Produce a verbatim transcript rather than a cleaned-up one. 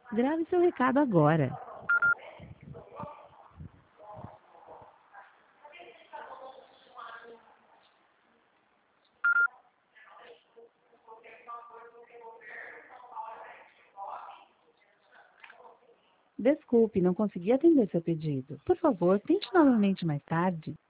Grave seu recado agora. Desculpe, não consegui atender seu pedido. Por favor, tente novamente mais tarde.